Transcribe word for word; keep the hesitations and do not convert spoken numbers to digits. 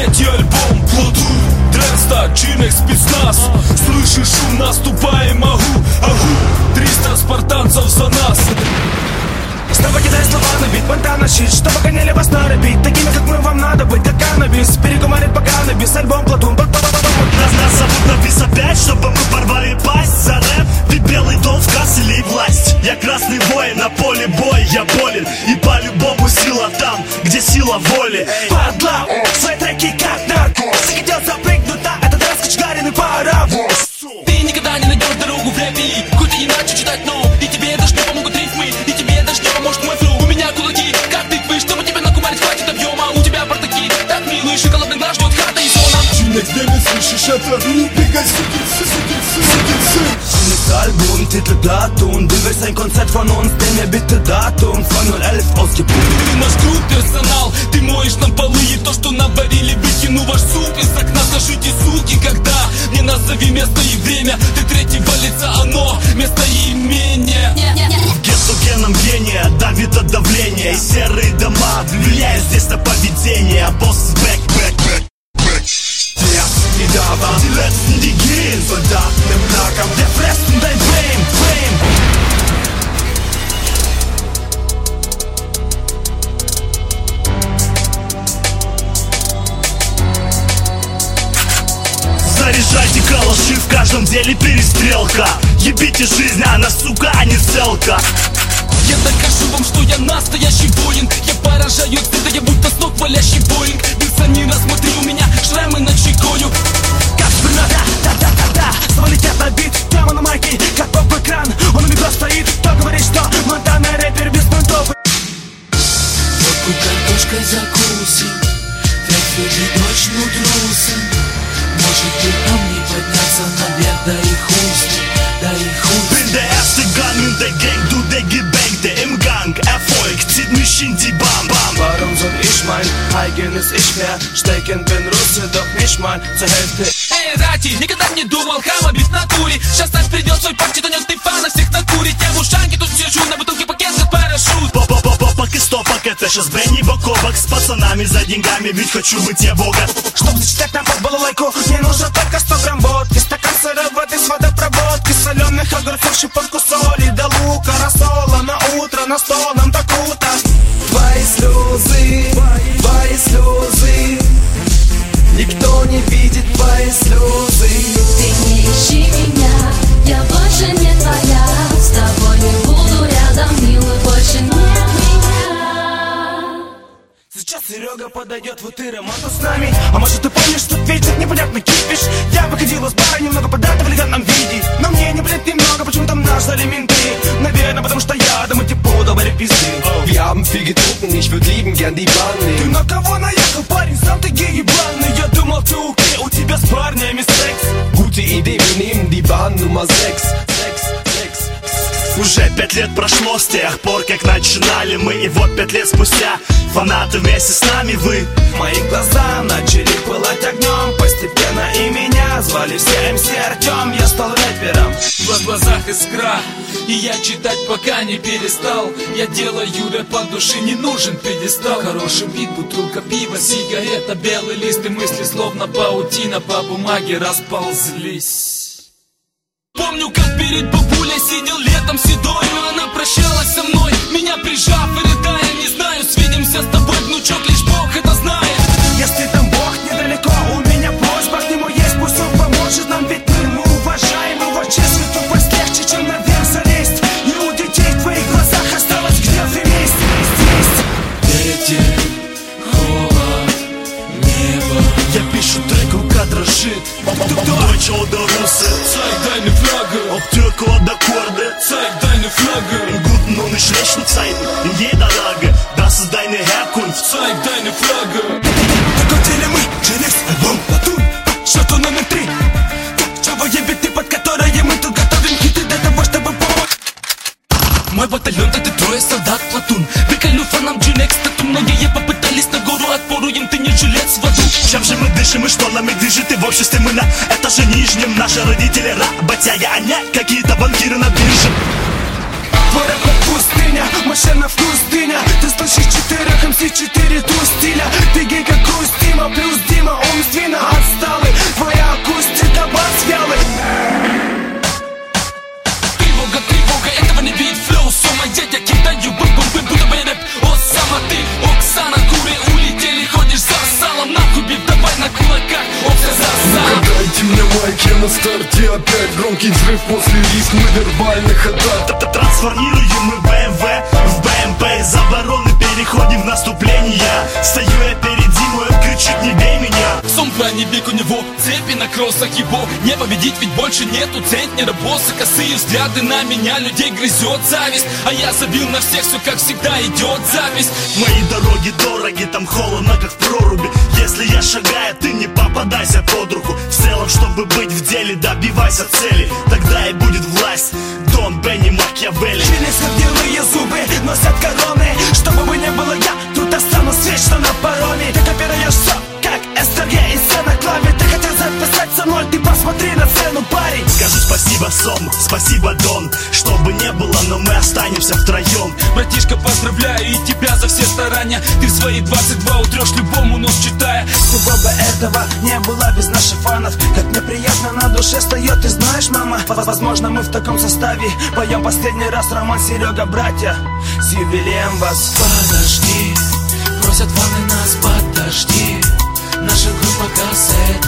третий альбом Платун, Дрэнста, Джинекс, спецназ. Слышишь шум, наступаем, агу, агу. Триста спартанцев за нас. Снова кидай слова на бит, Монтана щит, чтобы гоняли вас на репит. Такими, как мы, вам надо быть, как каннабис. Перекумарит по каннабис, альбом Платун. Нас, нас зовут на бис опять, чтобы мы порвали пасть за рэп. Ты белый дом в касселе и власть. Я красный воин, на поле бой, я болен. И по-любому сила там, где сила воли. Падла, свои треки как наркоз. Захотел запрыгнуть на этот раз кочегаренный паровоз. Ты никогда не найдешь дорогу в рэпе, хоть и иначе читать, но и тебе даже не помогут рифмы, и тебе даже не поможет мой флоу. У меня кулаки, как тыквы, чтобы тебя накумарить хватит объема. У тебя бартаки, так милый, шоколадный глаз ждет хата и зона. Джинекс, где не слышишь это? Убегай, сукин сын, сукин сын, sukин сын. Джинекс Album, Titel Datum. Du willst ein Konzert von uns, nenn mir bitte Datum. zwei null eins ausgepumpt. Ты наш друг, персонал, ты моешь нам полы. И то, что наварили, выкину ваш суп из окна. Скажите, суки, когда мне назови место и время. Ты третьего лица, оно место и имение. В гетто геном гения давит от давления. И серые дома влияют здесь на поведение. Босс бэк, бэк, бэк, бэк. Die ersten, die da waren, Die letzten, die gehen. Soldaten im Nahkampf, der fressen dein Fame, Fame. Заряжайте калаши, в каждом деле перестрелка. Ебите жизнь, она сука, а не целка. Я докажу вам, что я настоящий воин. Я поражаю стыда, я будто с ног валящий Боинг. Бенсонина, смотри, у меня шрамы на чекою. Как граната, да-да-да-да. Снова летят на бит, прямо на майке, как поп-экран. Он у микро стоит, кто говорит, что Монтана рэпер без понтов. Водку картошкой закусим, трефили точно трусим. Может ты нам не подняться наверх, да и хуй с ним, да и хуй с Bin der erste Gang in der Gang, du der Gebänkte im Gang. Erfolg zieht mich in die Bahn, Bahn. Warum soll ich mein eigenes Ich verstecken? Bin Russe, doch nicht mal zur Hälfte. Эй, Рати, никогда не думал, хама без натуре. Сейчас нас придет свой парк, тонет Стефана, всех накурить. Я в ушанке тут сижу, на бутылке пакет как парашют. Попок и стопок, это сейчас Бенни Боковок. С пацанами за деньгами, ведь хочу быть я бога. Чтобы зачитать на балалайку, мне нужно только сто грамм водки. Стакан сырой воды с водопроводки, соленых огурцов, щепотку соли, до лука, рассола на утро, на стол, нам так круто. Твои слезы, твои слезы, никто не видит твои слезы. Ты не ищи меня, я больше не твоя. С тобой не буду рядом, милый, больше нет меня. Сейчас Серега подойдет, вот и ремонту с нами. А может ты помнишь тот вечер, непонятно кипиш? Я выходила с бара немного подать в элегантном виде. Но мне не блин немного, почему там нас ждали менты? Наверное, потому что я дома типа добавили пизды. Wir haben viel getrunken, ich würd lieben gern die Bahn Ты nehmen. на кого наехал, парень, сам ты гей ебаный. Я думал, ты окей, у тебя с парнями секс. Gute Idee, wir nehmen die Bahn Nummer sechs. sechs, sechs. Уже пять лет прошло с тех пор, как начинали мы. И вот пять лет спустя фанаты вместе с нами вы. Мои глаза начали пылать огнем. Постепенно и меня звали все эм си Артем. Я стал рэпером. В глазах искра, и я читать пока не перестал. Я делаю рэп от души, не нужен пьедестал. Хороший бит, бутылка пива, сигарета, белый лист. И мысли словно паутина по бумаге расползлись. Помню, как перед бабулей сидел летом седой. Но она прощалась со мной, меня прижав и рыдая. Не знаю, свидимся с тобой, внучок, лишь Бог это знает. Если там Бог недалеко, у меня просьба к нему есть. Пусть он поможет нам, ведь мы, мы уважаем его честь. Ведь упасть легче, чем наверх залезть. И у детей в твоих глазах осталось где-то месть, месть, месть. Ветер, холод, небо. Я пишу трек, рука дрожит. Deutsche oder Russe, Zeig deine Flagge, ob Türke oder Kurde. zeig deine Flagge, In guten und in schlechten Zeiten, in jeder Lage. Das ist deine Herkunft. zeig deine Flagge. Так хотели мы, Джинекс, альбом Платун. Что-то номер три. Чавые биты, под которые мы тут готовим хиты для того, чтобы помочь. Мой батальон это трое солдат Платун. Приколю фанам Джинекс, тату. Многие попытались на гору, отпору им ты не жилец в аду. Чем же мы дышим и что нами движет? И в обществе мы на этаже нижнем. Наши родители работяги, а не какие-то банкиры на бирже. Твой рэп как пустыня, машина вкус дыня. Ты слышишь четырех эм си, четыре ту стиля. Ты гей как Устима, плюс Дима, умственно отсталый. Твоя акустика бас вялый. Тревога, тревога, этого не видит флоу. С ума я кидаю бум-бум-бум, будто бы рэп. О, сама ты, Оксана, куры улетели, ходишь за салом. Нахуй бит, давай на кулаках, опция за салом. Дайте мне майк, я на старте опять. Громкий взрыв после рифмы вербальных атак. Трансформируем мы бэ эм вэ в бэ эм пэ. Из обороны переходим в наступление. Стою я перед Димой, он кричит: не бей меня. Сом броневик у него, цепи на кроссах его. Не победить, ведь больше нету центнера босса. Косые взгляды на меня, людей грызет зависть. А я забил на всех, все как всегда идет запись. Мои дороги дороги, там холодно, как в проруби. Если я шагаю, ты не попадайся под руку. В целом, чтобы быть в деле, добивайся цели. Тогда и будет власть. Дон Бенни Макиавелли. Чили свердилые зубы носят короны. Чтобы бы не было я, тут останусь вечно на пароме. Ты копируешь все, как эстер гэ и сцена клаве. Ты хотел записать со мной, ты посмотри на цену, парень. Скажу спасибо, Сом, спасибо, Дон. Чтобы не было, но мы останемся втроем. Братишка, поздравляю и тебя за все старания. Ты в свои двадцать два утрешь любому нос читая. Всего бы этого не было без наших фанов. Как мне приятно на душе встает, ты знаешь, мама. Возможно, мы в таком составе поем последний раз Роман, Серега, братья. С юбилеем вас. Подожди, просят фаны нас, подожди. Наша группа кассет